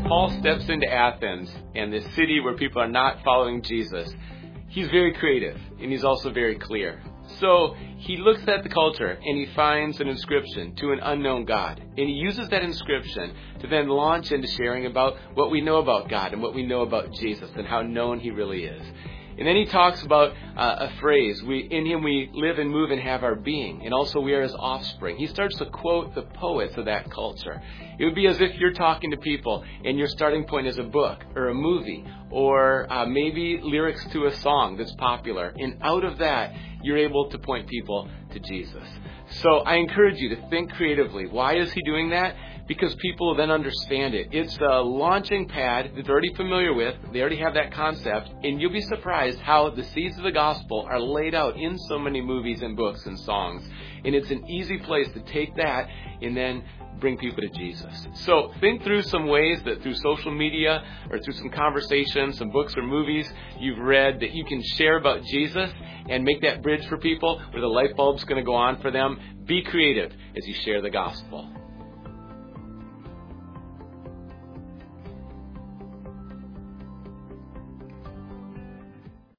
Paul steps into Athens and this city where people are not following Jesus, he's very creative and he's also very clear. So he looks at the culture and he finds an inscription to an unknown God. And he uses that inscription to then launch into sharing about what we know about God and what we know about Jesus and how known he really is. And then he talks about a phrase, in him we live and move and have our being, and also we are his offspring. He starts to quote the poets of that culture. It would be as if you're talking to people and your starting point is a book or a movie or maybe lyrics to a song that's popular. And out of that, you're able to point people to Jesus. So I encourage you to think creatively. Why is he doing that? Because people will then understand it. It's a launching pad that they're already familiar with. They already have that concept. And you'll be surprised how the seeds of the gospel are laid out in so many movies and books and songs. And it's an easy place to take that and then bring people to Jesus. So think through some ways that through social media or through some conversations, some books or movies you've read that you can share about Jesus and make that bridge for people where the light bulb's going to go on for them. Be creative as you share the gospel.